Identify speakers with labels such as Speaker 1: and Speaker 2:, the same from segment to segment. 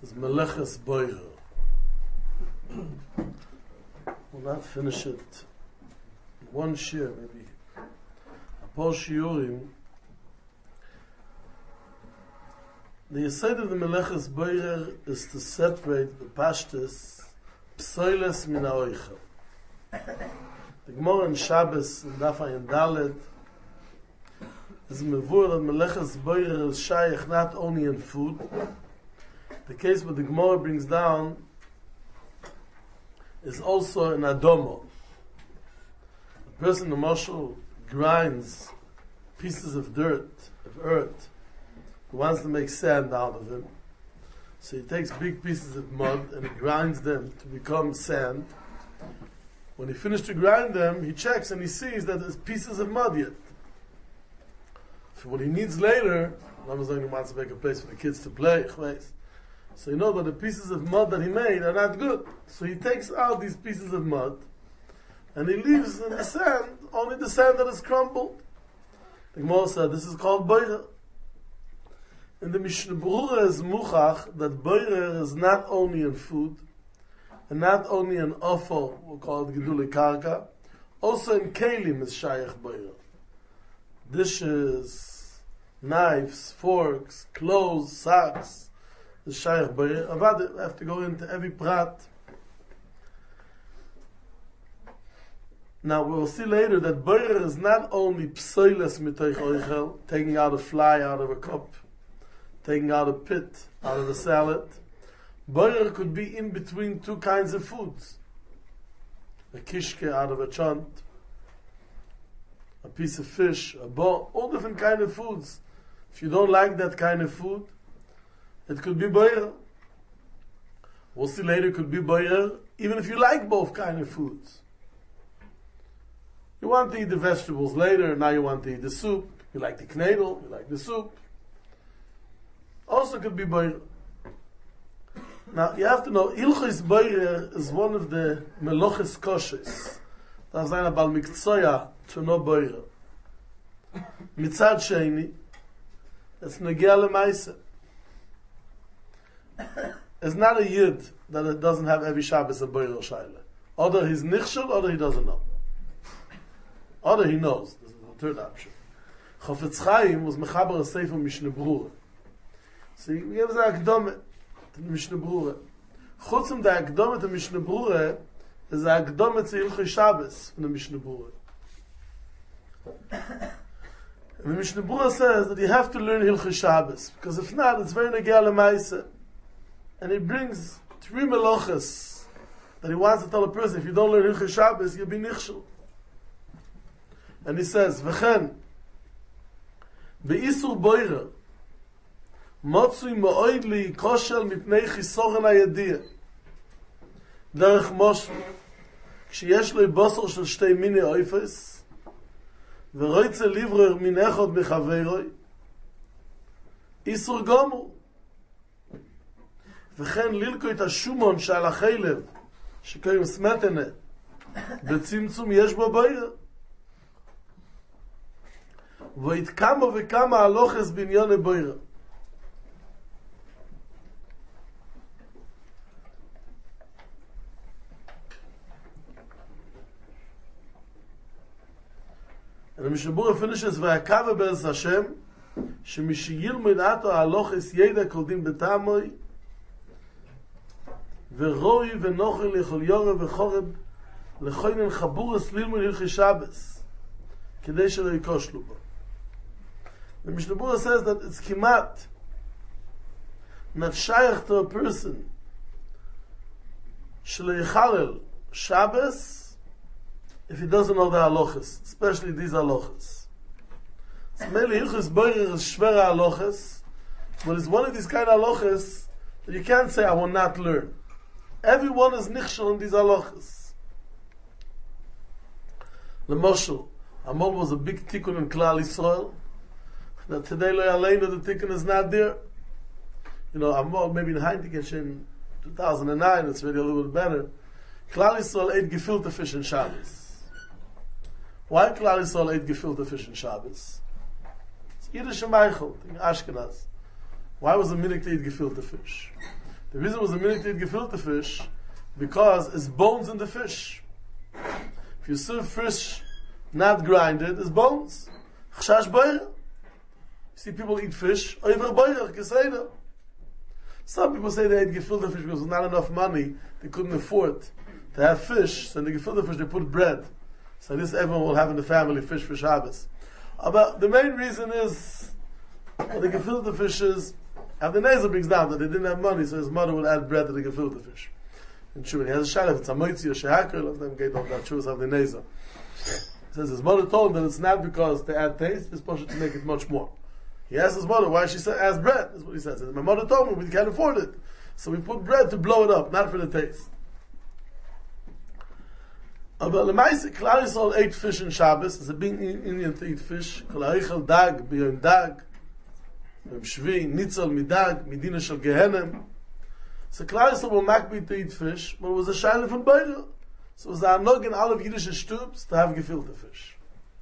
Speaker 1: is Meleches Boirer. We'll not finish it in one shir, maybe a paar shiurim. The Yesod of the Meleches Boirer is to separate the pashtus psoiles min ha'oichel. The Gemara in Shabbos in Daf Ayin Dalet is mevur that Meleches Boirer is shaykh not only in food. The case what the Gemara brings down is also in Adomo. A person, the marshal, grinds pieces of dirt, of earth. He wants to make sand out of them. So he takes big pieces of mud and he grinds them to become sand. When he finished to grind them, he checks and he sees that there's pieces of mud yet. So what he needs later, he wants to make a place for the kids to play. So you know that the pieces of mud that he made are not good. So he takes out these pieces of mud and he leaves in the sand, only the sand that is crumbled. The Gemara said this is called boirer. In the Mishnah Berurah is muchach that boirer is not only in food and not only in offal, we call it gedule karka, also in kelim is shayach boirer. Dishes, knives, forks, clothes, socks, the Shaykh Boirer. I have to go into every prat. Now we will see later that Boirer is not only psoiles mitoich oichel, taking out a fly out of a cup, taking out a pit out of a salad. Boirer could be in between two kinds of foods. A kishke out of a chant, a piece of fish, a ball, all different kind of foods. If you don't like that kind of food, it could be boirer. We'll see later it could be boirer, even if you like both kind of foods. You want to eat the vegetables later, now you want to eat the soup. You like the knedel, you like the soup. Also could be boirer. Now you have to know, Ilchis boirer is one of the meloches koshes. That's eine bal mikzoya to know boirer. Mitzad sheini, it's negia lemaisa. It's not a yid that it doesn't have every Shabbos a boirer shaila. Either he's nichshel, or he doesn't know. Or he knows. This is the third option. Chofetz Chaim was mechaber a sefer Mishnah Berurah. So he gives a akdome to the Mishnah Berurah. Chutzum the akdome to Mishnah Berurah is a akdome to Ilchei Shabbos from the Mishnah Berurah. And the Mishnah Berurah says that you have to learn Hilchei Shabbos, because if not, it's very negia lemaisa. And he brings three meloches that he wants to tell a person, if you don't learn Hilchei Shabbos, you'll be nichshel. And he says, V'chen, be'isur boirer, motzui ma'oid li koshel mipnei chisoren ha'yediyah. Derech Moshe, כשיש לו בוסר של שתי מיני אויפס, ורוצה לברר מן אחד מחברוי, איסור גמור. וכן ללקו את השומון שעל החלב, שקוראים סמטנה, בצמצום יש בו בוירה. ואת כמה וכמה הלוחס בניון בוירה. And the Mishnah Berurah finishes, V'akava be'ez Hashem, שמשיילמד עתו הלוחס ידע כל דין בטעמוי, ורוי ונוכל לכל יורב וחורב, לכוינן חבורס ללמוד הלכי שבס, כדי שלא יקושלו בו. The Mishnah Berurah says that it's kimat, not shaykh to a person, שלא יחלל Shabbos, if he doesn't know the halachas, especially these halachas. So mainly Hilchos Boirer is shvera halachas, but it's one of these kind of halachas that you can't say, I will not learn. Everyone is nichshel in these halachas. L'moshel, Amol was a big tikkun in Klal Yisrael, that today lo yaleinu the tikkun is not there. You know, Amol, maybe in Heintikish in 2009, it's really a little bit better. Klal Yisrael ate gefilte fish in Shabbos. Why Klal Yisrael ate gefilte fish in Shabbos? It's Yiddish and Meichel in Ashkenaz. Why was the minhag to eat gefilte fish? The reason was the minute to eat gefilte fish, because it's bones in the fish. If you serve fish not grinded, it's bones. Chashash boira. You see people eat fish, over boira, keseda. Some people say they ate gefilte fish because there's not enough money, they couldn't afford to have fish, so in the gefilte fish they put bread. So this everyone will have in the family, fish for Shabbos. But the main reason is, the gefilte fishes, and the Nezer brings down that they didn't have money, so his mother would add bread to the gefilte fish. And true, he has a shayla, if it's a moitzi or shehakel, of them get off that choose of the Nezer. He says his mother told him that it's not because they add taste, it's supposed to make it much more. He asked his mother why she said ask bread. That's what he says. My mother told me we can't afford it, so we put bread to blow it up, not for the taste. But Lemaise, Klal Yisrael ate fish in Shabbos. It's a big Indian to eat fish. Kol ha'ochel dag, b'yom dag, b'yom shvi, nitzal midag, midina shel gehenem. So Klal Yisrael were makbid to eat fish, but it was a shayla from Beira. So it was a anog in all of Yiddish stubs to have gefilte fish.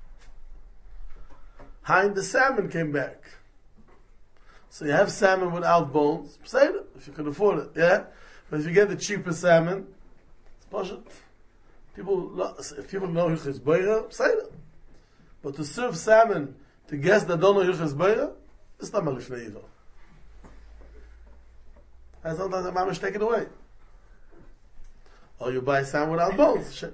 Speaker 1: Hein, the salmon came back. So you have salmon without bones. Say it, if you can afford it, yeah? But if you get the cheaper salmon, it's pashut. If people know Hilchos Beira, say it. But to serve salmon to guests that don't know Hilchos Beira, it's not malifnei evil. And sometimes the mamash take it away. Or you buy salmon without bones.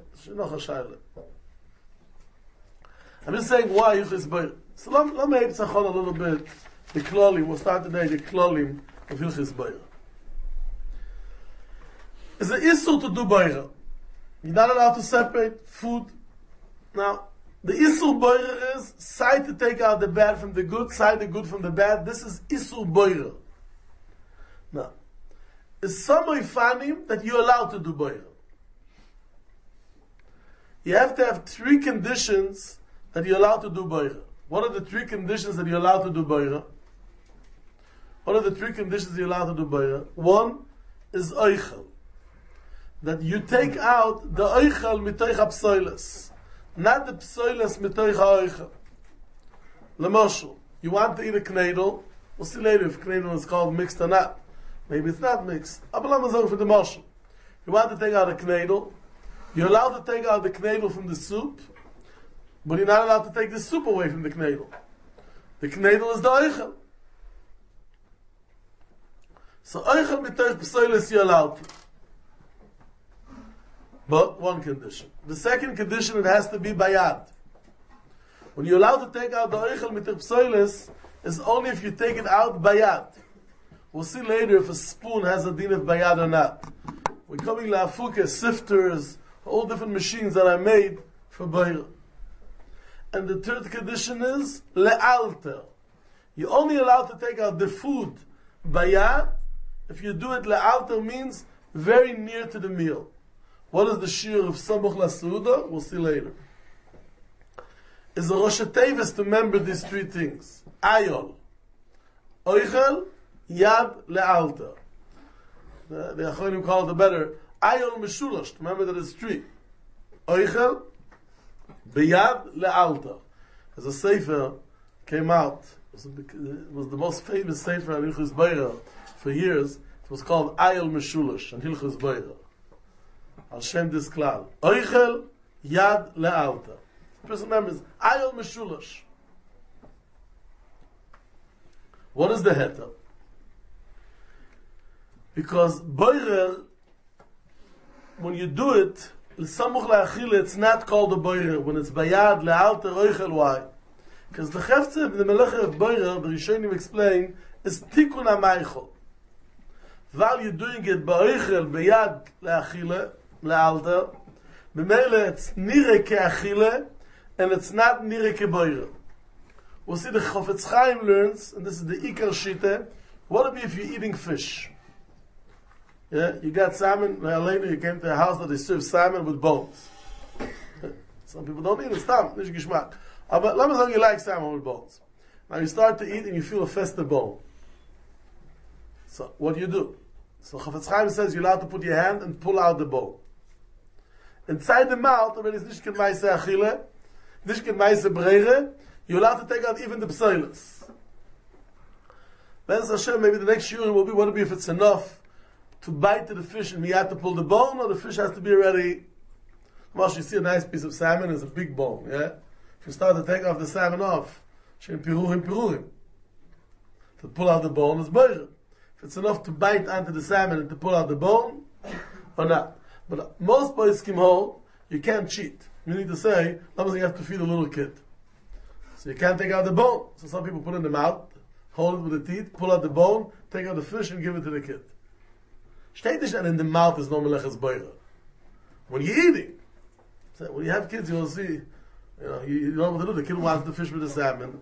Speaker 1: I'm just saying why Hilchos Beira. So let me have a little bit. The klolim, we'll start today, the klolim of Hilchos Beira. It's an issur to do Beira. You're not allowed to separate food. Now, the Isur Boira is side to take out the bad from the good, side the good from the bad. This is Isur Boira. Now, it's some Ifanim that you're allowed to do Boira. You have to have 3 conditions that you're allowed to do Boira. What are the 3 conditions that you're allowed to do Boira? What are the 3 conditions you're allowed to do Boira? 1 is Eichel. That you take out the oichel mitoich ha-psoiles, not the psoiles mitoich ha-oichel. L'moshel, you want to eat a knedel, we'll see later if knedel is called mixed or not. Maybe it's not mixed. Aber let me say for the moshel. You want to take out a knedel, you're allowed to take out the knedel from the soup, but you're not allowed to take the soup away from the knedel. The knedel is the oichel. So oichel mitoich psoiles you're allowed to. But 1 condition. The second condition, it has to be bayad. When you're allowed to take out the oichel mitich psoiles, is only if you take it out bayad. We'll see later if a spoon has a din of bayad or not. We're coming la'afuke, sifters, all different machines that are made for bayad. And the third condition is le'alter. You're only allowed to take out the food bayad. If you do it le'alter means very near to the meal. What is the shir of Samuch LaSuda? We'll see later. Is a Rosh Tevis to remember these 3 things. Ayol, Oichel, Yad, Le'alta. The Achonim call it better. Ayol Meshulash. Remember that it's 3. Oichel, Beyad, Le'alta. As a sefer came out, it was the most famous sefer in Hilchos Beira for years. It was called Ayol Meshulash and Hilchos Beira. Al Shem this klal. Oichel yad le'alta. The person remembers Ayol Meshulash. What is the heter? Because boirer, when you do it, l'samuch la'achile, it's not called a boirer. When it's bayad le'alta oichel, why? Because the cheftzeh, the melecha of boirer, the Rishonim explain, is tikun ha'maichel. While you're doing it ba'oichel, bayad le'achile, le'alta, b'meile it's nire ke'achile, and it's not nire ke'boire. We'll see the Chofetz Chaim learns, and this is the Ikar Shite, what would be if you're eating fish? Yeah, you got salmon, later you came to a house that they serve salmon with bones. Some people don't eat it, stop, nish gishmak. But let me know you like salmon with bones. Now you start to eat and you feel a festive bone. So, what do you do? So Chofetz Chaim says you're allowed to put your hand and pull out the bone. Inside the mouth, when it's nicht meise achile, nicht meise brere, you're allowed to take out even the psoiles. Then Hashem, maybe the next shiur will be, what will be if it's enough to bite to the fish and you have to pull the bone, or the fish has to be already... Well, you see a nice piece of salmon, it's a big bone, yeah? If you start to take off the salmon off, pirurim. To pull out the bone is better. If it's enough to bite onto the salmon and to pull out the bone, or not. But most boys can hold, you can't cheat. You need to say, you have to feed a little kid. So you can't take out the bone. So some people put it in the mouth, hold it with the teeth, pull out the bone, take out the fish and give it to the kid. Steht nicht, and in the mouth is no meleches beira. When you're eating, so when you have kids, you'll see, you know what to do. The kid wants the fish with the salmon.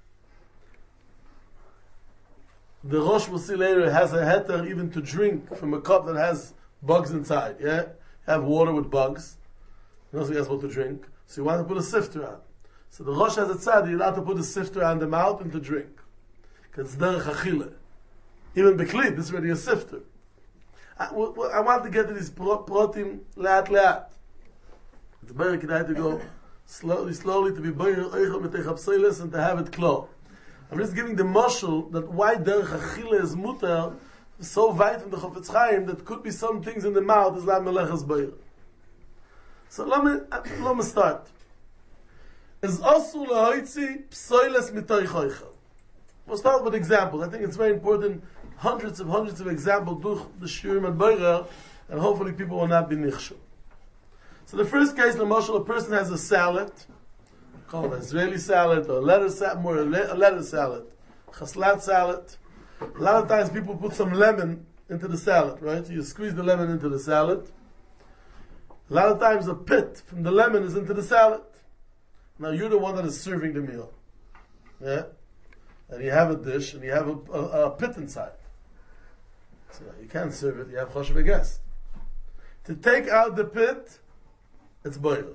Speaker 1: The Rosh will see later has a heter even to drink from a cup that has bugs inside. Yeah, have water with bugs. He knows he has what to drink. So you want to put a sifter on. So the Rosh has a tzad, you're allowed to put a sifter on the mouth and to drink. Because it's derech achile. Even beklid, this is already a sifter. I want to get to this protein leat. It's better kedai to go slowly to be better eichel mit echapselis and to have it klar. I'm just giving the mashal that why derech achile is mutter so weit from the Chofetz Chaim that could be some things in the mouth is not meleches beir. So let me start. Is asul lahoitzi psoiles mitoich eichel. We'll start with examples. I think it's very important. Hundreds of examples durch the shiurim and beira, and hopefully people will not be nichshel. So the first case, l'mashal, a person has a salad, call it an Israeli salad, or a lettuce salad, chaslat salad. A lot of times people put some lemon into the salad, right? So you squeeze the lemon into the salad. A lot of times a pit from the lemon is into the salad. Now you're the one that is serving the meal. Yeah? And you have a dish, and you have a pit inside. So you can't serve it, you have choshev guest. To take out the pit, it's boil.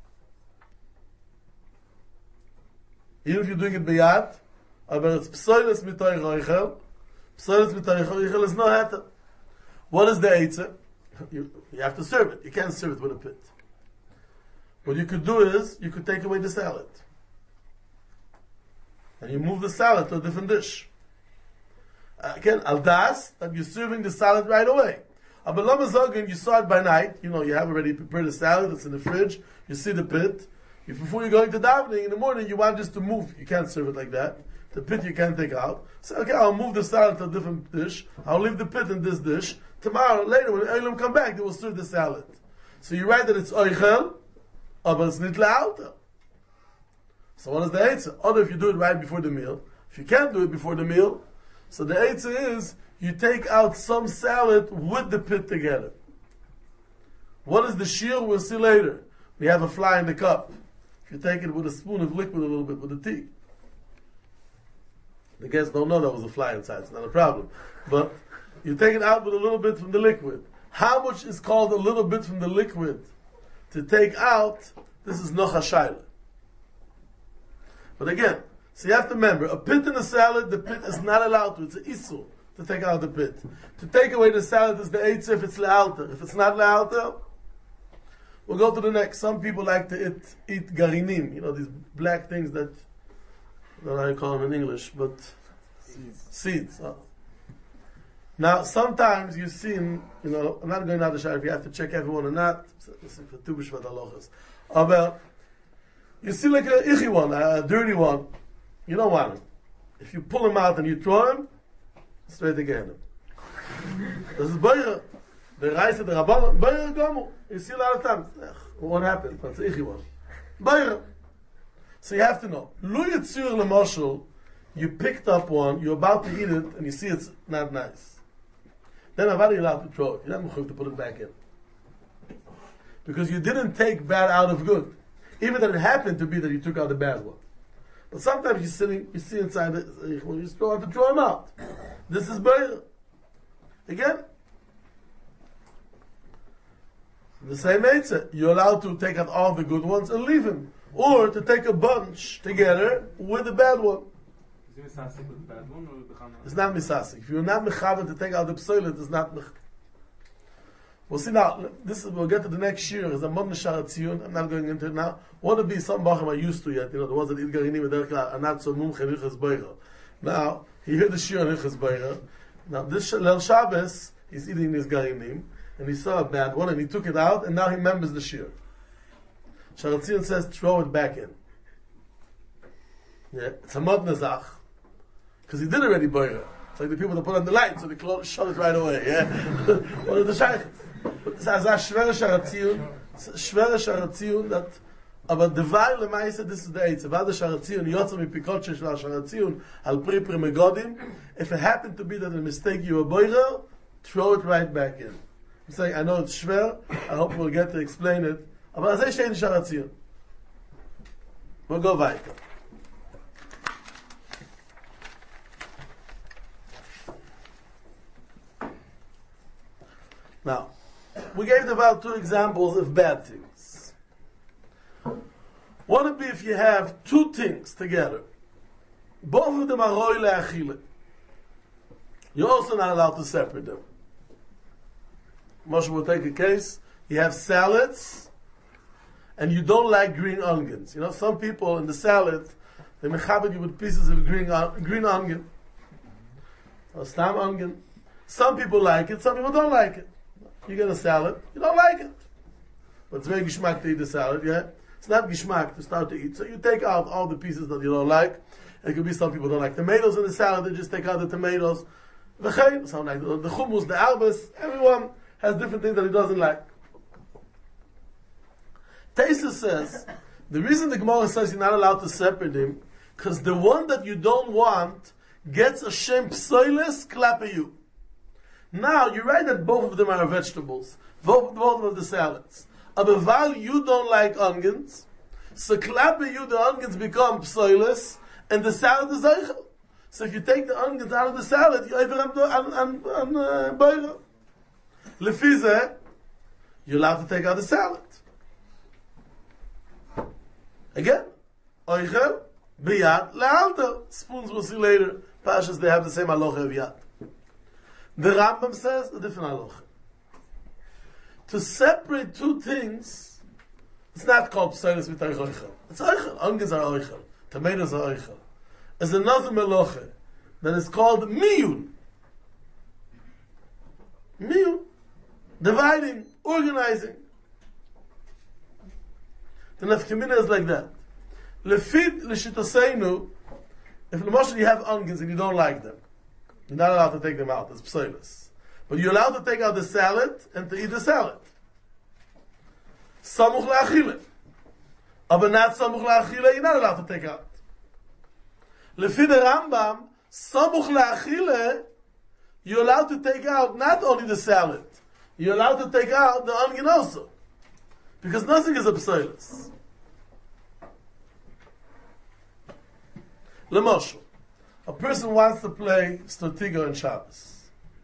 Speaker 1: Even if you're doing it biyad, but it's psoiles mitoich reichel. Psoiles mitoich reichel is no heter. What is the eitzah? You have to serve it. You can't serve it with a pit. What you could do is, you could take away the salad. And you move the salad to a different dish. Again, al das, that you're serving the salad right away. But lama you saw it by night, you have already prepared the salad, it's in the fridge, you see the pit. Before you're going to davening in the morning, you want just to move. You can't serve it like that. The pit you can't take out. So, okay, I'll move the salad to a different dish. I'll leave the pit in this dish. Tomorrow, later, when the Eilim come back, they will serve the salad. So you write that it's oichel, but it's nit le'alta. So what is the eitzah? Or if you do it right before the meal. If you can't do it before the meal, so the eitzah is, you take out some salad with the pit together. What is the shear? We'll see later. We have a fly in the cup. If you take it with a spoon of liquid a little bit with the tea. The guests don't know there was a fly inside, it's not a problem. But you take it out with a little bit from the liquid. How much is called a little bit from the liquid to take out? This is noch hashayla. But again, so you have to remember, a pit in a salad, the pit is not allowed to. It's an isur to take out the pit. To take away the salad is the eitzah if it's le'alta. If it's not le'alta, we'll go to the next. Some people like to eat garinim, these black things that, I don't know how you call them in English, but seeds. Now, sometimes you see, I'm not going out the shah if you have to check everyone or not. But you see like a ichi one, a dirty one. You don't want him. If you pull him out and you throw him, straight again. This is Beira. The Reise, the Rabban, Beira Gomu. You see a lot of times. What happened? That's the ichi one. Beira. So you have to know. Lu Yitzur L'Moshel, you picked up one, you're about to eat it, and you see it's not nice. Then how are you allowed to throw it? You're not going to put it back in. Because you didn't take bad out of good. Even that it happened to be that you took out the bad one. But sometimes you see inside it, you just have to throw him out. This is better. Again, the same eitzah. You're allowed to take out all the good ones and leave him. Or to take a bunch together with the bad one.
Speaker 2: Is it misasik with the bad one or
Speaker 1: it's not misasik. If you're not mechaber to take out the psoilet, it's not mech. We'll see now. We'll get to the next year. Is a Mon Neshar Tziyun. I'm not going into it now. Want to be some bachim are used to yet. The ones that eat garinim are not so mumche in Hilchos Beira. Now he heard the shir on Hilchos Beira. Now this Leil Shabbos he's eating his gainim, and he saw a bad one, and he took it out, and now he remembers the shir. Sharatzion says, throw it back in. Yeah, it's a modna zach, because he did already boira. It's like the people that put on the light, so they shut it right away. Yeah, one of the shaykhs. But it's a shvere sharatzion that. Aber devai lemaise, this is the eight. Vada sharatzion yotza mipikotche shel sharatzion al pri megodim. If it happened to be that a mistake you were boira, throw it right back in. I'm saying, I know it's shver. I hope we'll get to explain it. Aber azay shein sharatzion. We'll go weiter. Now, we gave about 2 examples of bad things. What would be if you have 2 things together? Both of them are roi le'achile. You're also not allowed to separate them. Moshe will take a case. You have salads, and you don't like green onions. You know, some people in the salad, they mechabed you with pieces of green onion. Or stam onion. Some people like it, some people don't like it. You get a salad, you don't like it. But it's very geschmack to eat the salad, yeah? It's not geschmack to start to eat. So you take out all the pieces that you don't like. It could be some people don't like tomatoes in the salad, they just take out the tomatoes. Some like the hummus, the albus, everyone has different things that he doesn't like. Taisa says, the reason the Gemara says you're not allowed to separate them, because the one that you don't want gets a shem psoiles klape you. Now, you're right that both of them are vegetables. Both of the salads. But while you don't like onions, so klape you, the onions become psoiles, and the salad is eichel. So if you take the onions out of the salad, you over on boira. Lefize, you're allowed to take out the salad. Again, eichel, biyad, le'alta. Spoons we'll see later. Pashas, they have the same halacha of yad. The Rambam says a different halacha. To separate 2 things, it's not called psoiles with eichel. It's eichel. Onions are eichel. Tomatoes are eichel. There's another melacha that is called miyun. Miyun. Dividing, organizing. The nafkamina is like that. Lefid l'shitoseinu, if l'moshel you have onions and you don't like them, you're not allowed to take them out. It's psoiles. But you're allowed to take out the salad and to eat the salad. Samuch la'achile. But not samuch la'achile, you're not allowed to take out. Lefi the Rambam, samuch la'achile, you're allowed to take out not only the salad, you're allowed to take out the onion also. Because nothing is a psoiles. L'moshel. A person wants to play Stratego on Shabbos.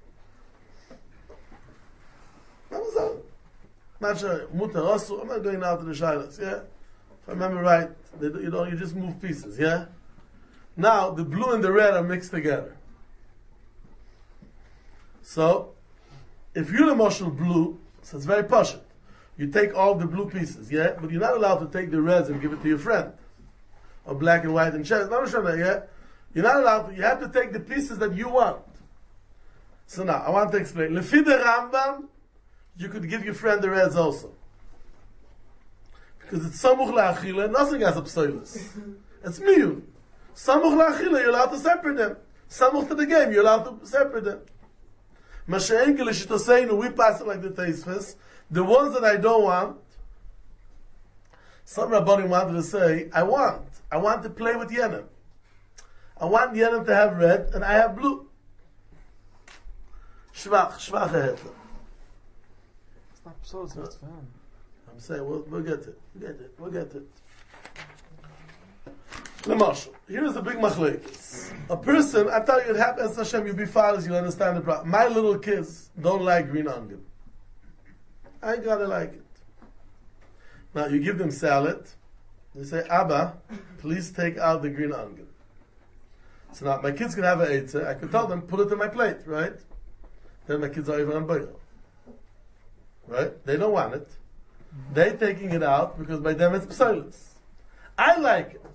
Speaker 1: Not sure, mutar asu. I'm not going out to the Shilas, yeah? If I remember right, you just move pieces, yeah? Now, the blue and the red are mixed together. So, if you're the marshal blue, so it's very pashut. You take all the blue pieces, yeah? But you're not allowed to take the reds and give it to your friend. Or black and white and chest. Not sure that, yeah? You're not allowed to, you have to take the pieces that you want. So now, I want to explain. Lefi the Rambam, you could give your friend the reds also. Because it's samuch la'achile, nothing has a psoiles. It's miyun. Samuch la'achile, you're allowed to separate them. Samuch to the game, you're allowed to separate them. Masha'enke l'shitoseinu, we pass it like the Teisfes. The ones that I don't want, some Rabbanim wanted to say, I want to play with Yenim. I want Yenim to have red, and I have blue. Shvach ahead.
Speaker 2: It's not so, it's fun.
Speaker 1: I'm saying, we'll get it. We'll get it. L'mashal, here is a big machlekes. A person, I tell you, it happens, Hashem, you be fathers, you'll understand the problem. My little kids don't like green onion. I gotta like it. Now, you give them salad, they say, Abba, please take out the green onion. So now, my kids can have an eitzah, I could tell them, put it in my plate, right? Then my kids are even on boil. Right? They don't want it. They're taking it out because by them it's psoiles. I like it.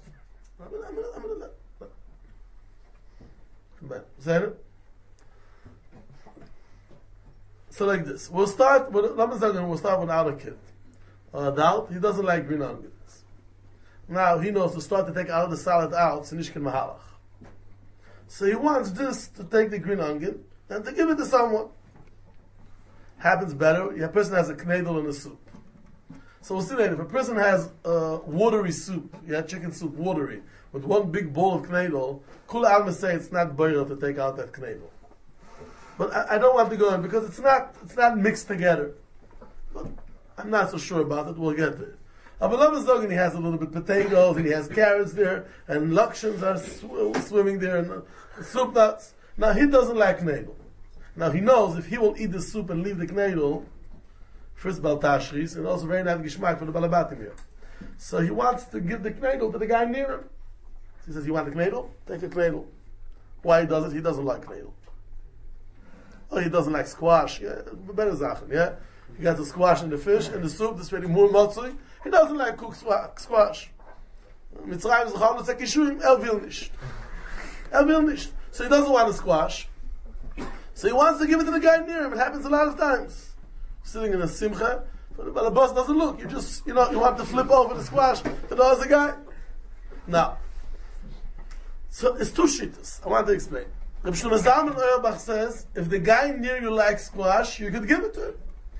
Speaker 1: Come back. So like this, we'll start with without a kid. An adult, he doesn't like green onions. Now he knows to start to take out the salad out, so nishkin mahalach. So he wants this to take the green onion and to give it to someone. Happens better, a person has a knedel in the soup. So we'll see that if a person has watery soup, chicken soup, watery, with one big bowl of knedel, kula alma say it's not boil to take out that knedel. But I don't want to go in because it's not mixed together. But I'm not so sure about it. We'll get there. Abulam Zogan, he has a little bit potatoes and he has carrots there and lakshans are swimming there and soup nuts. Now he doesn't like knedel. Now he knows if he will eat the soup and leave the knedel, first baltashris and also very nice gishmak for the balabatim here. So he wants to give the knedel to the guy near him. So he says, "You want the knedel? Take a knedel." Why he does it? He doesn't like knedel. Oh, he doesn't like squash. Yeah, better zachen. Yeah, he got the squash and the fish and the soup. This very more motzui. He doesn't like cooked squash. Mitzrayim zechal l'tzek yishuim. Will nicht. So he doesn't want the squash. So he wants to give it to the guy near him. It happens a lot of times. Sitting in a simcha, but the boss doesn't look. You just, you want to flip over the squash to the other guy. Now, so it's two shittas. I want to explain. Reb Shlomo Zalman Auerbach says, if the guy near you likes squash, you could give it to him.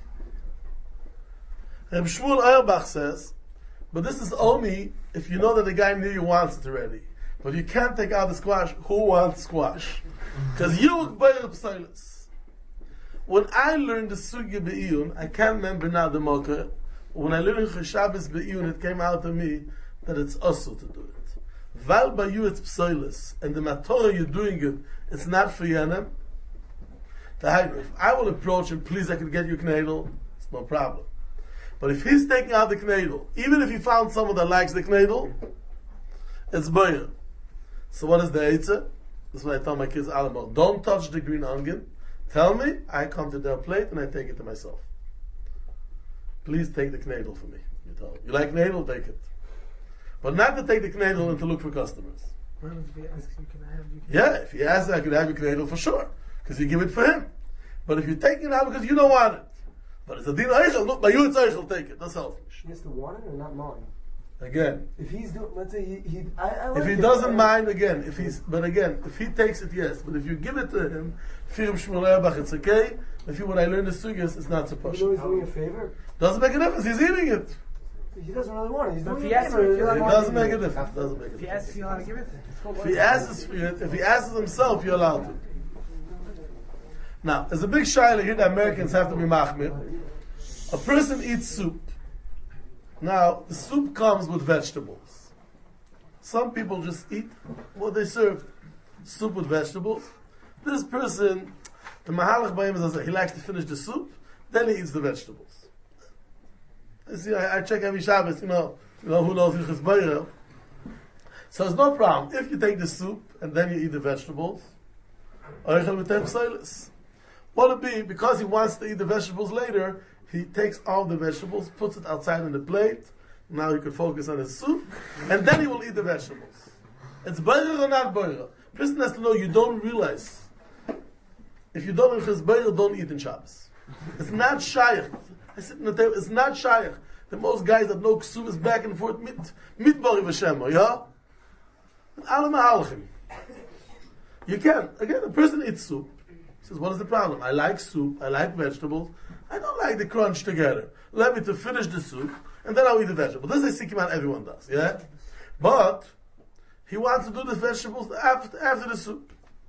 Speaker 1: Reb Shmuel Auerbach says, but this is only if you know that the guy near you wants it already. But you can't take out the squash. Who wants squash? Because you look better psilis. When I learned the Sugya Be'iyun, I can't remember now the Mocha, when I learned Cheshabes Be'iyun, it came out to me that it's also to do it. Val by you it's psilis, and the matorah you're doing it, it's not for Yenem. If I will approach him, please I can get you knedel, it's no problem. But if he's taking out the knedel, even if he found someone that likes the knedel, it's boyer. So what is the eitzah? This is what I tell my kids, Alamo, don't touch the green onion. Tell me, I come to their plate and I take it to myself. Please take the knedel for me. You tell them. You like knedel, take it. But not to take the knedel and to look for customers.
Speaker 2: Well, if he asks you, can I have you?
Speaker 1: Yeah, if he asks, I could have your knedel for sure. Because you give it for him. But if you take it out because you don't want it. But it's a din eichel, look, by you it's eichel, take it. That's selfish.
Speaker 3: He has to want it or not mind?
Speaker 1: Again.
Speaker 3: If he's doing, let's say
Speaker 1: if he doesn't mind, again, if he takes it, yes. But if you give it to him, Firim Shmuel Auerbach, it's okay. If when I learn the sugyas, it's not supposed to.
Speaker 3: You know he's doing a favor?
Speaker 1: Doesn't make a difference, he's eating it.
Speaker 3: He doesn't really want it. He's doing
Speaker 2: If he asks
Speaker 3: a favor.
Speaker 2: you,
Speaker 1: It doesn't make a difference.
Speaker 2: If he asks you how to give it to him.
Speaker 1: If he asks himself, you're allowed to. Now, there's a big shaila here that Americans have to be machmir. A person eats soup. Now, the soup comes with vegetables. Some people just eat what they serve. Soup with vegetables. This person, the Mahalach Bayim says he likes to finish the soup, then he eats the vegetables. I check every Shabbos, who knows if it's Bayra. So it's no problem. If you take the soup and then you eat the vegetables, what it be, because he wants to eat the vegetables later, he takes all the vegetables, puts it outside on the plate. Now he could focus on his soup, and then he will eat the vegetables. It's bayra or not bayra. Person has to know you don't realize. If you don't eat bayra, don't eat in Shabbos. It's not shaykh. I sit in the table. It's not shaykh. The most guys that know ksub is back and forth mit bari v'shema. Yeah. Alle mahalchim. You can. Again, a person eats soup. He says, what is the problem? I like soup. I like vegetables. I don't like the crunch together. Let me to finish the soup, and then I'll eat the vegetables. This is Sikkim, everyone does, yeah? But he wants to do the vegetables after the soup.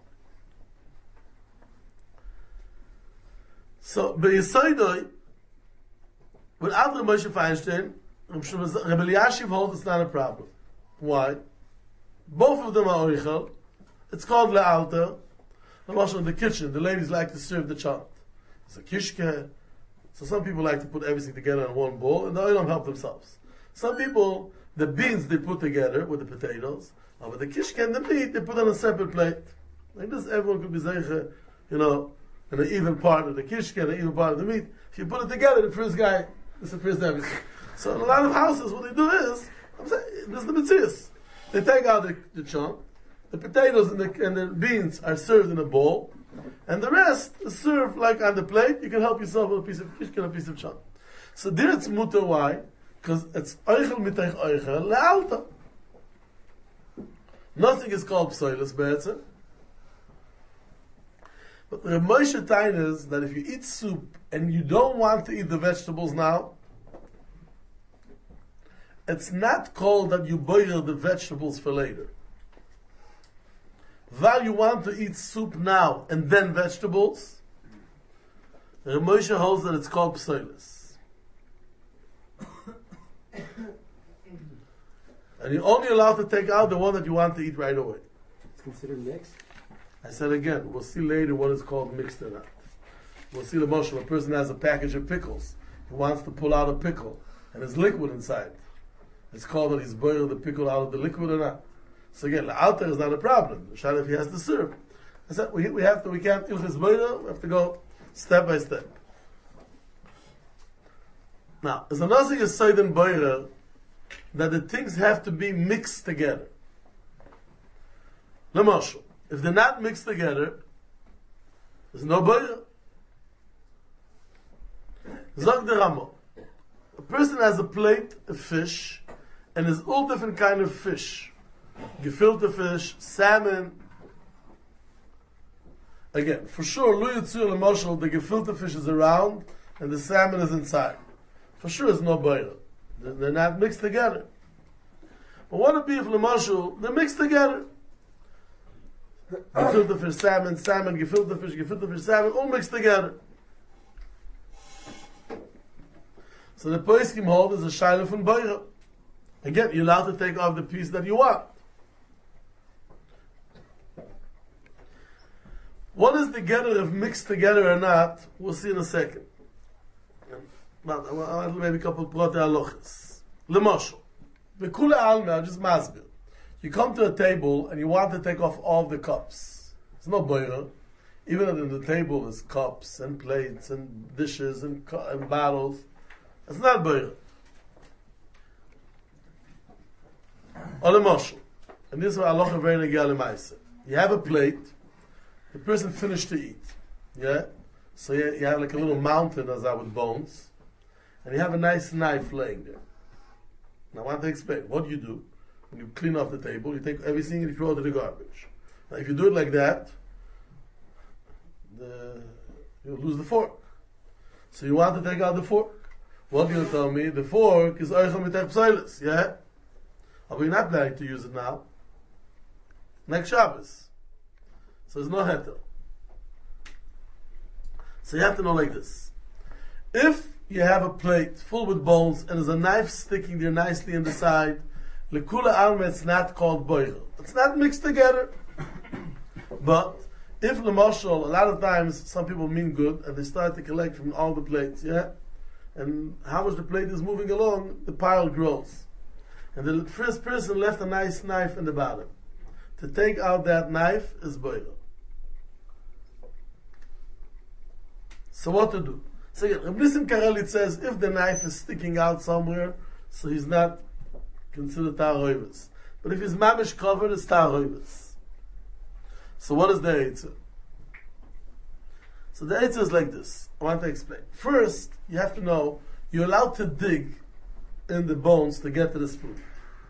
Speaker 1: So, Be'yisaydoi, with Avram Moshe Feinstein, Rebbe Eliashiv holds it's not a problem. Why? Both of them are oichel. It's called le'alter. In the kitchen, the ladies like to serve the child. It's a kishke. So some people like to put everything together in one bowl, and the oilam help themselves. Some people, the beans they put together with the potatoes, and with the kishke and the meat, they put on a separate plate. Like this, everyone could be zeiche, in an even part of the kishke and an even part of the meat. If you put it together, the first guy is the first everything. So in a lot of houses, what they do is, this is the metzius. They take out the chunk, the potatoes and the beans are served in a bowl, And the rest is served like on the plate. You can help yourself with a piece of kishka and a piece of chan. So there it's mutter. Why? Because it's oichel mitech oichel le'alta. Nothing is called psoilus be'etzem. But the Moshe Tain is that if you eat soup and you don't want to eat the vegetables now, it's not called that you boil the vegetables for later. While you want to eat soup now and then vegetables, the Moshe holds that it's called psoilus. And you're only allowed to take out the one that you want to eat right away.
Speaker 3: It's considered mixed.
Speaker 1: I said again, we'll see later what is called mixed or not. We'll see the motion. A person has a package of pickles. He wants to pull out a pickle, and there's liquid inside. It's called that he's boiled the pickle out of the liquid or not. So again, the outer is not a problem. The shot if he has to serve. I said we can't ilchis boiler. We have to go step by step. Now, there's another yesod in boiler that the things have to be mixed together. The motion. If they're not mixed together, there's no boiler. Zog the Ramo. A person has a plate of fish, and there's all different kind of fish. Gefilte fish, salmon. Again, for sure, Lu Yitzur L'Moshel, the gefilte fish is around, and the salmon is inside. For sure, there's no boiler. They're not mixed together. But what would be if L'Moshel, they're mixed together? Gefilte fish, salmon, gefilte fish, salmon, all mixed together. So the poskim hold is a shaila from boira. Again, you're allowed to take off the piece that you want. What is the getter of mixed together or not? We'll see in a second. But maybe a couple of prote halachas. L'moshel, v'kule alma, just masbir. You come to a table and you want to take off all the cups. It's no boira. Even on the table there's cups and plates and dishes and bottles. It's not boira. Or the moshel. And this is what halacha very negal l'maisa. You have a plate. The person finished to eat. Yeah? So you have like a little mountain as with bones. And you have a nice knife laying there. Now I want to explain. What do you do? When you clean off the table, you take everything and you throw it in the garbage. Now if you do it like that, you'll lose the fork. So you want to take out the fork. What do you tell me? The fork is oichel mitech psoilus, yeah? But we're not planning to use it now. Next Shabbos. So there's no heter. So you have to know like this. If you have a plate full with bones and there's a knife sticking there nicely in the side, lekula alma, it's not called boichel. It's not mixed together. But if l'moshel, a lot of times some people mean good and they start to collect from all the plates, yeah? And how much the plate is moving along, the pile grows. And the first person left a nice knife in the bottom. To take out that knife is boichel. So what to do? So again, Reb Nissim Karelitz says if the knife is sticking out somewhere, so he's not considered ta'aroivus. But if he's mamish covered, it's ta'aroivus. So what is the eitzah? So the eitzah is like this. I want to explain. First, you have to know you're allowed to dig in the bones to get to the spoon.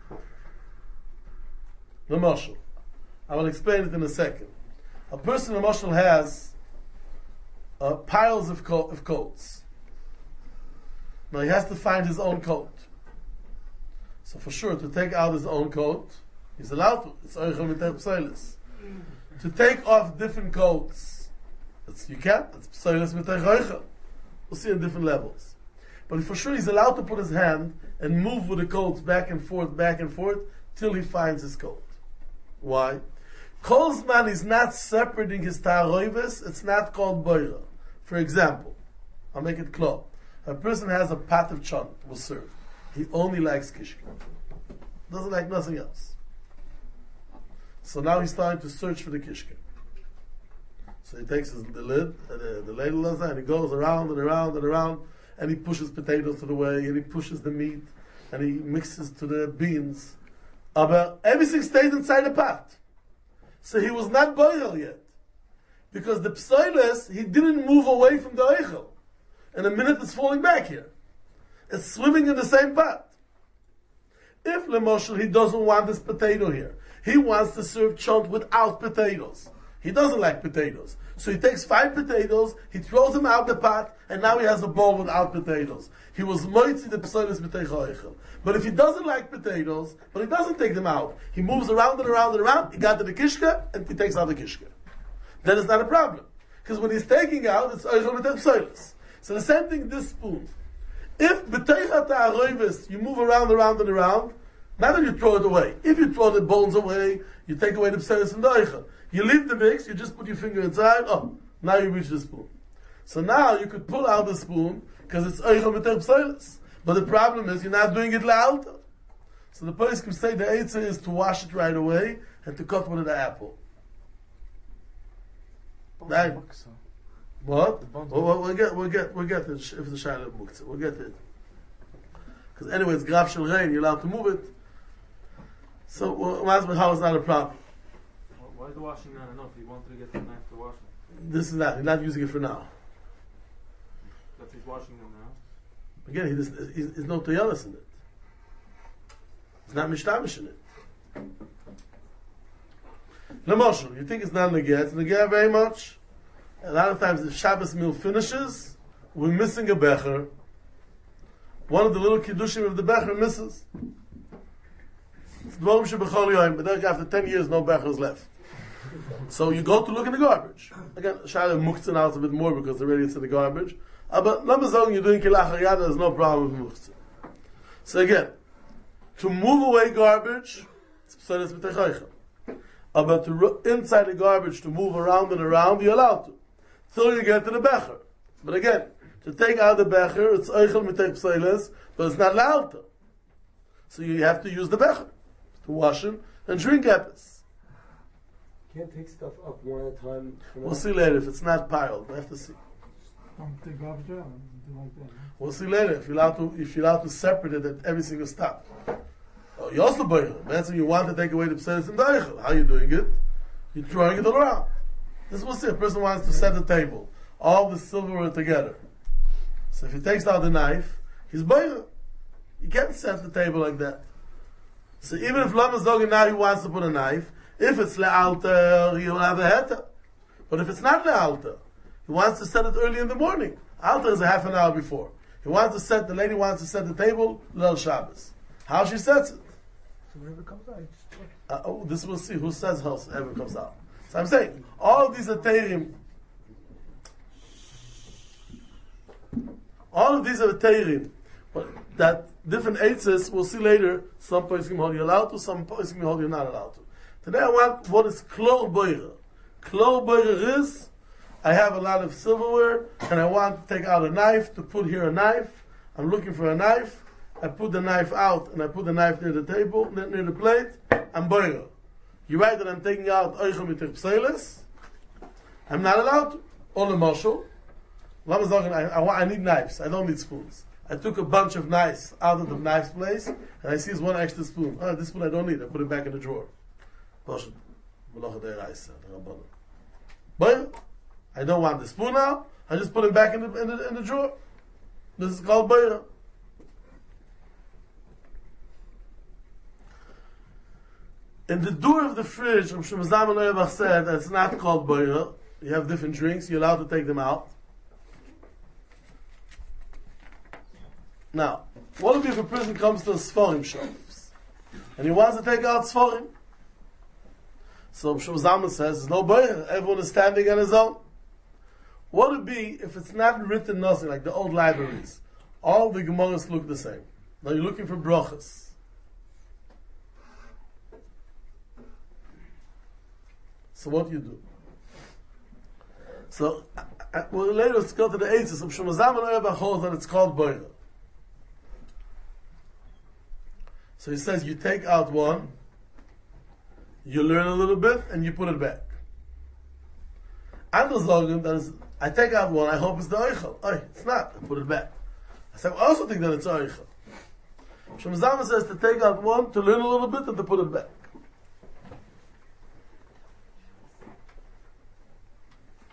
Speaker 1: The mashal. I will explain it in a second. A person in mashal has piles of coats. Now he has to find his own coat. So for sure, to take out his own coat, he's allowed to. It's oichel mitech psoilus. To take off different coats, you can't. It's psoilus mitech oichel. We'll see in different levels. But for sure, he's allowed to put his hand and move with the coats back and forth, till he finds his coat. Why? Kolzman is not separating his ta'aroivus, it's not called boira. For example, I'll make it clear. A person has a pot of chon, will serve. He only likes kishka. Doesn't like nothing else. So now he's starting to search for the kishka. So he takes the lid, the ladle, and he goes around and around and around, and he pushes potatoes to the way, and he pushes the meat, and he mixes to the beans. But everything stays inside the pot. So he was not boiled yet. Because the psoiles, he didn't move away from the eichel. In a minute it's falling back here. It's swimming in the same pot. If Lemoshel, he doesn't want this potato here. He wants to serve chunt without potatoes. He doesn't like potatoes. So he takes 5 potatoes, he throws them out the pot, and now he has a bowl without potatoes. He was moitzi the psoiles b'teicha eichel. But if he doesn't like potatoes, but he doesn't take them out, he moves around and around and around, he got to the kishka, and he takes out the kishka. Then it's not a problem. Because when he's taking out, it's eichel b'teicha psoiles. So the same thing, this spoon. If b'teicha ta'aroivis, you move around, around, and around, not that you throw it away. If you throw the bones away, you take away the psoiles and the eichel. You leave the mix, you just put your finger inside, now you reach the spoon. So now you could pull out the spoon, because it's eichel b'teicha psoiles. But the problem is, you're not doing it la'alta. So the place can say the eitzah is to wash it right away, and to cut one of the apple. Right? What? We'll get it if the shayla muktzah. We'll get it. Because anyway, it's graf shel rein, you're allowed to move it. So, how is not a problem?
Speaker 4: Why is the washing not enough? He wanted to get the knife to wash it.
Speaker 1: This is not, he's not using it for now.
Speaker 4: But he's washing them now.
Speaker 1: Again, he's no toyalas in it. He's not mishtamish in it. L'moshel, you think it's not negeh? It's negeh very much. A lot of times, if Shabbos meal finishes, we're missing a becher. One of the little kiddushim of the becher misses. It's dvorim shebechol yoyim, but after 10 years, no becher is left. So you go to look in the garbage. Again, Shayla muktzah now it's a bit more because already it's in the garbage. But lamazong, you're doing kilach hayada, there's no problem with muktzah. So again, to move away garbage, it's psoiles b'teicha eichel. But inside the garbage, to move around and around, you're allowed to. Till you get to the becher. But again, to take out the becher, it's eichel b'teicha psoiles, but it's not la'alta. So you have to use the becher to wash it and drink epis.
Speaker 3: Can't take stuff up one at a time.
Speaker 1: We'll see later if it's not piled. We have to see.
Speaker 2: Don't take garbage out and do like that.
Speaker 1: We'll see later if you're allowed to separate it at every single stop. Oh, you also buy it. That's when you want to take away the psoiles and the eichel. How are you doing it? You're throwing it all around. This will see. A person wants to set the table, all the silverware together. So if he takes out the knife, he's buying it. You can't set the table like that. So even if Lama Zogan now he wants to put a knife, if it's le'alter, he'll have a heta. But if it's not le'alter, he wants to set it early in the morning. Alter is a half an hour before. The lady wants to set the table, Leil Shabbos. How she sets it?
Speaker 2: So whenever it comes out, you just check.
Speaker 1: This we'll see. Who says however it comes out? So I'm saying, all of these are teirim. All of these are teirim. That different eitzes, we'll see later, some places can hold you allowed to, some places can hold you not allowed to. Today I want what is klor boirer. Klor boirer is, I have a lot of silverware, and I want to take out a knife, to put here a knife. I'm looking for a knife. I put the knife out, and I put the knife near the table, near the plate. I'm boirer. You write that I'm taking out eichel mitech psoiles. I'm not allowed to. Or the marshal. I need knives. I don't need spoons. I took a bunch of knives out of the knife's place, and I see there's one extra spoon. This spoon I don't need. I put it back in the drawer. But I don't want the spoon now. I just put it back in the drawer. This is called boira. In the door of the fridge, Rav Shlomo Zalman Auerbach said that it's not called boira. You have different drinks. You're allowed to take them out. Now, what if a person comes to a Sforim shop and he wants to take out Sforim? So Rav Shlomo Zalman says, there's no boira. Everyone is standing on his own. What would it be if it's not written nothing, like the old libraries? All the Gemaras look the same. Now you're looking for brachas. So what do you do? So, well, later let's go to the Eitzes. Rav Shlomo Zalman Auerbach holds that it's called boira. So he says, you take out one, you learn a little bit, and you put it back. Anders sagen, that is, I take out one, I hope it's the Eichel. It's not, I put it back. I say, I also think that it's Eichel. Shlomo Zalman says to take out one, to learn a little bit, and to put it back.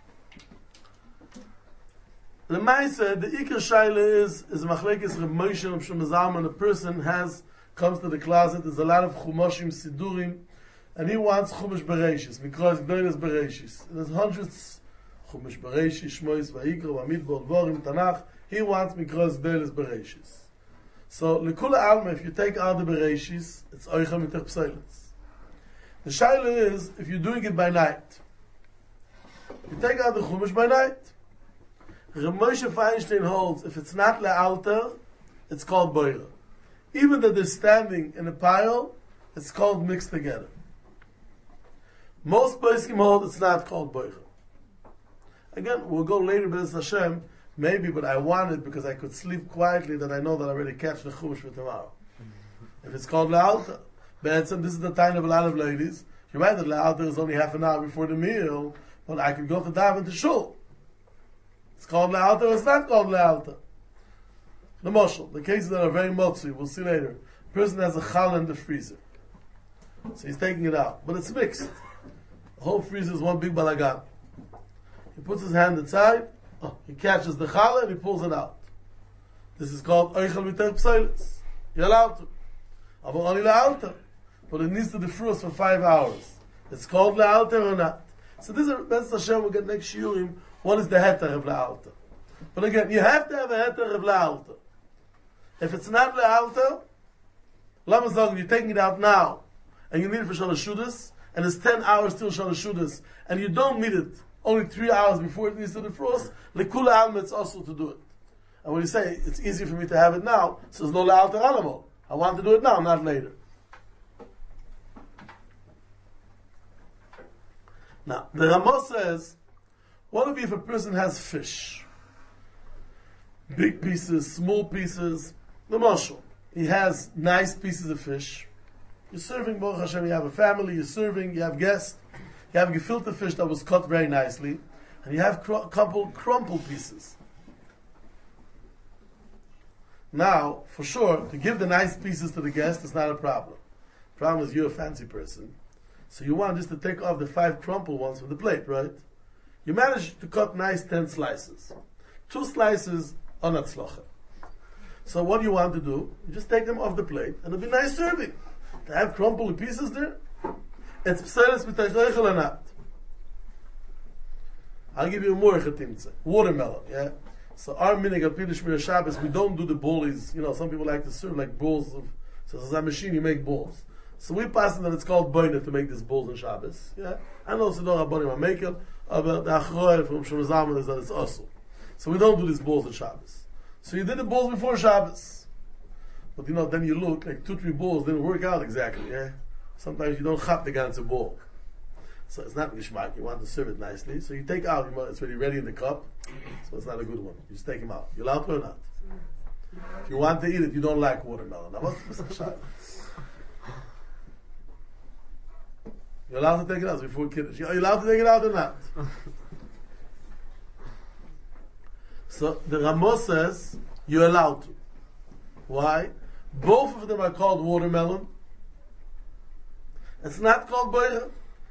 Speaker 1: The Maisa, the Iker Shaila is Machlekes Reb Moshe and Shlomo Zalman. A person comes to the closet, there's a lot of Chumoshim, Sidurim, and he wants Chumash Bereshis, because Gdoiles Bereshis. There's hundreds, Chumash Bereshis, Shmois, Vayikra, Vamidbar, Dvorim, Tanakh. He wants because Gdoiles Bereshis. So, Lekula Alma, if you take out the Bereshis, it's Oichel Mitech Pseilis. The Shaila is, if you're doing it by night, you take out the Chumash by night. Reb Moshe Feinstein holds, if it's not Le'alter, it's called Boira. Even though they're standing in a pile, it's called mixed together. Most poskim hold it's not called Boira. Again, we'll go later, B'ez Hashem, maybe, but I want it because I could sleep quietly that I know that I already catch the Chumash for tomorrow. If it's called Le'alter, this is the time of a lot of ladies. You might that Le'alter is only half an hour before the meal, but I can go to daven to shul. It's called Le'alter or it's not called Le'alter. The Moshel, the cases that are very motzi, we'll see later. A person has a challah in the freezer. So he's taking it out. But it's mixed. The whole freezer is one big balagan. He puts his hand inside, he catches the challah and he pulls it out. This is called Oichel Mitech Pseilis. You're allowed to. Aber only Le'alter. But it needs to defrost for 5 hours. It's called Le'alter or not. So this is, B'ez Hashem, we'll get next shiurim. What is the heter of Le'alter? But again, you have to have a heter of Le'alter. If it's not Le'alter, Lama Zog, you're taking it out now, and you need it for Shalosh Shudas, and it's 10 hours till Shalosh Shudas, and you don't need it only 3 hours before it needs to defrost, Lekula Alma, it's also to do it. And when you say, it's easy for me to have it now, so there's no Le'alter animal. I want to do it now, not later. Now, the Ramos says, what if a person has fish? Big pieces, small pieces. The Moshel, he has nice pieces of fish. You're serving, Baruch Hashem, you have a family, you're serving, you have guests. You have gefilte fish that was cut very nicely. And you have couple crumpled pieces. Now, for sure, to give the nice pieces to the guest is not a problem. The problem is you're a fancy person. So you want just to take off the 5 crumpled ones from the plate, right? You manage to cut nice 10 slices. 2 slices are not tzlocha. So what do you want to do? You just take them off the plate, and it'll be nice serving. To have crumpled pieces there, it's p'seres b'tayich oichel or not. I'll give you a more chetimtze. Watermelon, yeah? So our minig al Pirush Shmir Shabbos, we don't do the bullies. You know, some people like to serve like bowls of, so there's a machine, you make bowls. So we pass that it's called boiner to make these bowls in Shabbos. Yeah? I know Sidor Rabbanim are making, but the Achroel from Shlomo Zalman is that it's also. So we don't do these bowls in Shabbos. So you did the bowls before Shabbos. But you know, then you look, like 2-3 bowls didn't work out exactly, yeah? Sometimes you don't chop the ganze bowl. So it's not gishmak, you want to serve it nicely. So you take out, it's already ready in the cup, so it's not a good one. You just take them out. You're allowed to or not? If you want to eat it, you don't like watermelon. Now what's the shot? You're allowed to take it out before Kiddush. Are you allowed to take it out or not? So the Ramos says, you're allowed to. Why? Both of them are called watermelon. It's not called boira.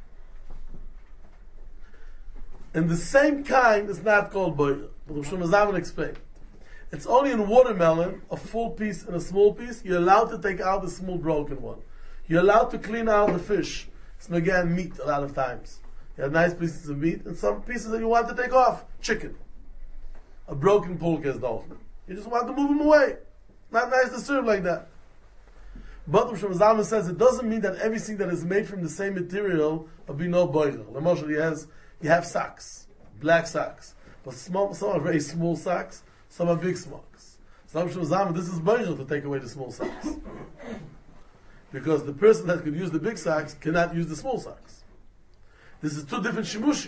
Speaker 1: And the same kind is not called boira. But Shlomo Zalman explained. It's only in watermelon, a full piece and a small piece, you're allowed to take out the small broken one. You're allowed to clean out the fish. It's again meat a lot of times. You have nice pieces of meat and some pieces that you want to take off. Chicken. A broken pulka is dolphin. You just want to move them away. Not nice to serve like that. But Shlomo Zalman says it doesn't mean that everything that is made from the same material will be no boiler. You have socks, black socks. But some are very small socks, some are big socks. So Shlomo Zalman, this is boiler to take away the small socks. Because the person that could use the big socks cannot use the small socks. This is 2 different shimushim.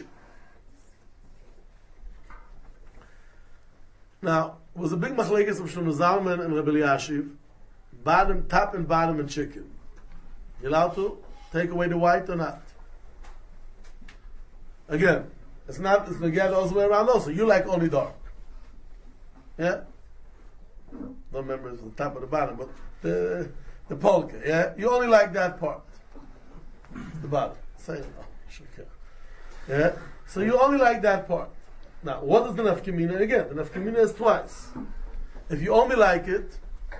Speaker 1: Now, it was a big machlekes of Shlomo Zalman and Rebbe Elyashiv, top and bottom and chicken. You allowed to take away the white or not? Again, it's not the all the way around also. You like only dark. Yeah? Don't remember it's the top or the bottom, but the polka, yeah? You only like that part. The bottom. Say, oh, sure. Yeah? So you only like that part. Now, what is the nafkamina? Again, the nafkamina is twice. If you only like it,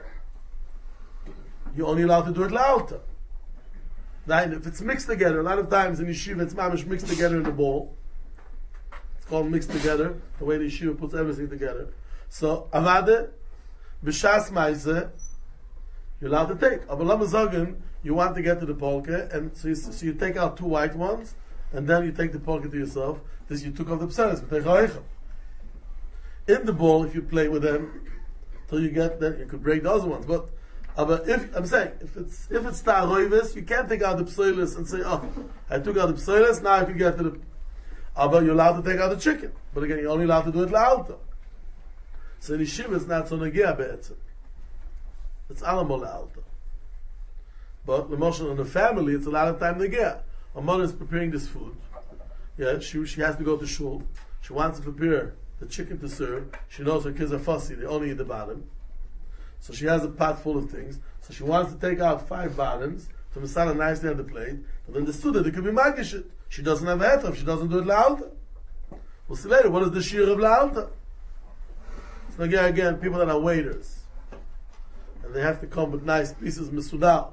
Speaker 1: you're only allowed to do it la'alta. Right? If it's mixed together, a lot of times in yeshiva it's mamish mixed together in the bowl. It's called mixed together, the way the yeshiva puts everything together. So, avade, b'shas ma'aseh, you're allowed to take. Aber lama zogen, you want to get to the polka, and so you take out 2 white ones, and then you take the polka to yourself. This you took off the pseres, but in the bowl, if you play with them till you get, then you could break the other ones. But if I'm saying, if it's ta'aroivis, you can't take out the pseres and say, oh, I took out the pseres, now I can get to the. But you're allowed to take out the chicken. But again, you're only allowed to do it la'alta. So in yeshiva, it's not so negia be'etzim. It's alamo la'alta. But the motion in the family, it's a lot of time negia. A mother is preparing this food. Yeah, she has to go to shul. She wants to prepare the chicken to serve. She knows her kids are fussy; they only eat the bottom. So she has a pot full of things. So she wants to take out 5 bottoms to masala nicely on the plate. And then the student, it could be magish it. She doesn't have heter. She doesn't do it la'alta. We'll see later. What is the shir of la'alta? So again, people that are waiters, and they have to come with nice pieces mesudal.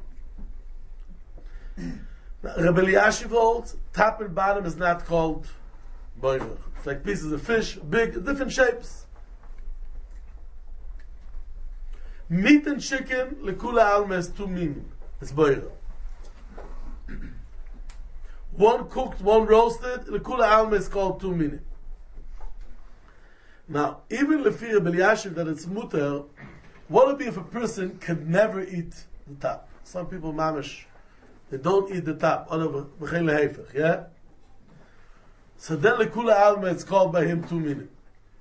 Speaker 1: Rebbe Eliashiv holds, top and bottom is not called boirer. It's like pieces of fish, big, different shapes. Meat and chicken, lekula alma is 2 minim. It's boirer. One cooked, one roasted, lekula alma is called 2 minim. Now, even lefi Rebbe Eliashiv that it's muter, what would be if a person could never eat the top? Some people mamish, they don't eat the top. Yeah? So then lekula alma, it's called by him 2 minim.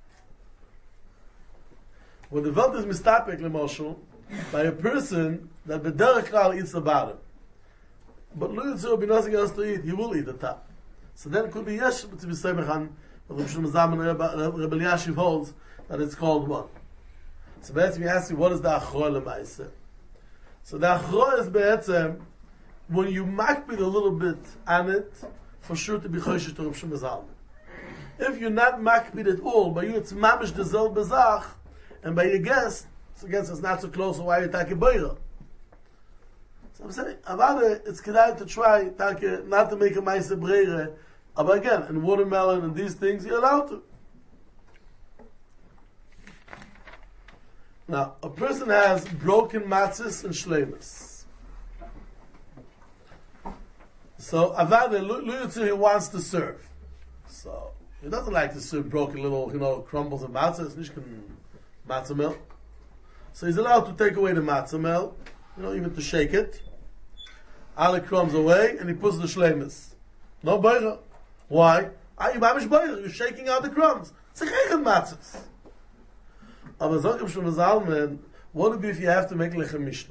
Speaker 1: When the velt is mistapek lemoshu, by a person that b'derech klal eats the bottom, but lo yitzur will be nothing else to eat, he will eat the top. So then it could be yesh to be semechan, but Rebbe Eliashiv holds that it's called one. So basically we ask you, what is the achor lemaiseh? So the achor is be'etzem, when you makbid a little bit on it, for sure to be choishes to Reb Shlomo Zalman. If you're not makbid at all, by you it's mamish the zel bezach, and by your guest, it's not so close, so why you take a boira? So I'm saying, it's kedai to try, not to make a meise breire, but again, in watermelon and these things, you're allowed to. Now, a person has broken matzahs and shleimus. So, Avada, he wants to serve. So, he doesn't like to serve broken little, crumbles of matzahs, matzah milk. So he's allowed to take away the matzah milk, even to shake it. All the crumbs away, and he puts the shleimus. No boira. Why? You're shaking out the crumbs. It's a chaychem matzahs. Aber Zog Reb Shlomo Zalman, what would be if you have to make lechem mishnah?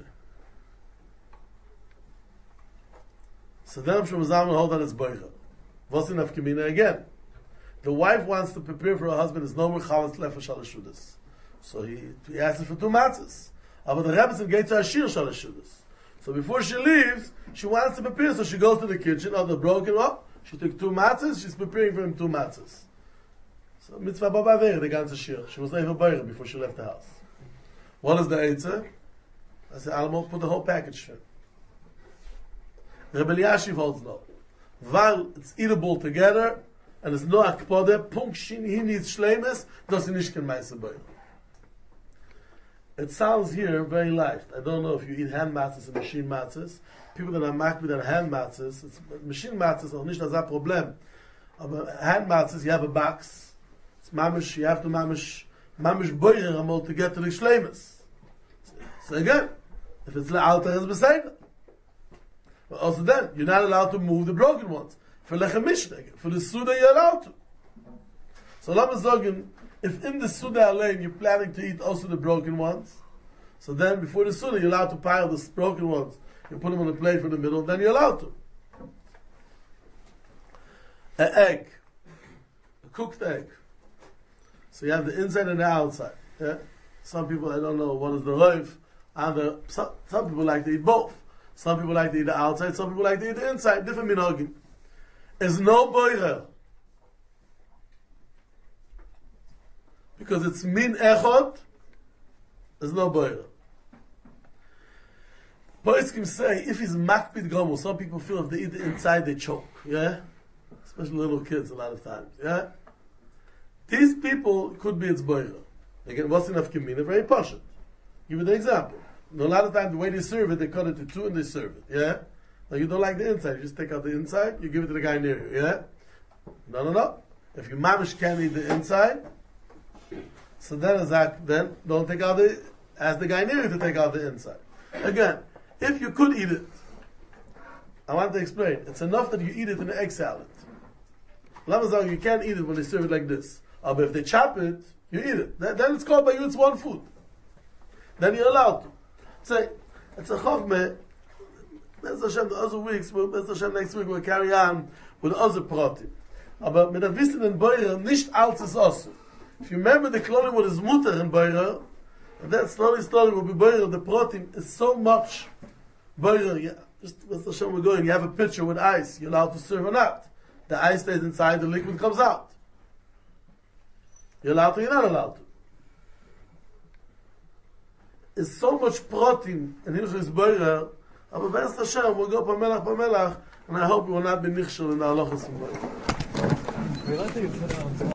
Speaker 1: So then Reb Shlomo Zalman hold that it's boira. What's in Nafkamina again? The wife wants to prepare for her husband, is no more chalas lefesh al shudas. So he asks for 2 matzahs. But the Rebbe gets to Ashir shal shudas. So before she leaves, she wants to prepare, so she goes to the kitchen of the broken up. She took 2 matzahs, she's preparing for him 2 matzahs. So mitzvah baba ver, the ganze shir. She was even boirer before she left the house. What is the eitzah? I said, Alamo, put the whole package for him. Rebbe Eliashiv holds no. While it's eatable together, and it's no akpode, punkt he needs shleimus, does he nicht ken meise boirer. It sounds here very light. I don't know if you eat hand matzahs and machine matzahs. People that are makbid on hand matzahs, machine matzahs are nicht a problem. But hand matzahs, you have a box. It's mamish, you have to mamish boirer amol to get to the shleimus. So again, if it's la'alta, it's beseder. But also then, you're not allowed to move the broken ones. For lechem mishnah, for the suda you're allowed to. So lama zogen, if in the Suda lane you're planning to eat also the broken ones, so then before the Suda you're allowed to pile the broken ones, you put them on a plate from the middle, then you're allowed to. An egg, a cooked egg. So you have the inside and the outside. Yeah? Some people, I don't know what is the roif, and some people like to eat both. Some people like to eat the outside, some people like to eat the inside, different minhagim. There's no boirer. because it's min echot, there's no boira. Poskim say, if he's makpid gomel, some people feel if they eat the inside, they choke, yeah? Especially little kids a lot of times, yeah? These people could be its boira. Again, what's enough kimina? Very poshut. Give you the example. A lot of times, the way they serve it, they cut it to two and they serve it, yeah? Now you don't like the inside, you just take out the inside, you give it to the guy near you, yeah? No. If you mamish can't eat the inside, so then don't take out ask the guy near you to take out the inside. Again, if you could eat it, I want to explain, it's enough that you eat it in an egg salad. Lamazal, you can't eat it when they serve it like this. But if they chop it, you eat it. Then it's called by you, it's one food. Then you're allowed to. Say, it's a chavmeh. Bez Hashem, the other weeks, Bez Hashem, next week we'll carry on with the other pratim. Aber mit der Wissen in Beure, nicht alles ist osu. If you remember the clothing what is mutter in Beure, and then slowly will be Beure, the pratim is so much Beure. Yeah, just Bez Hashem, we're going, you have a pitcher with ice, you're allowed to serve or not. The ice stays inside, the liquid comes out. You're allowed to, you're not allowed to. It's so much pratim in Hilchos Beure, aber Bez Hashem, we'll go Pamelach, and I hope we will not be nichshel in the halachos of Beure.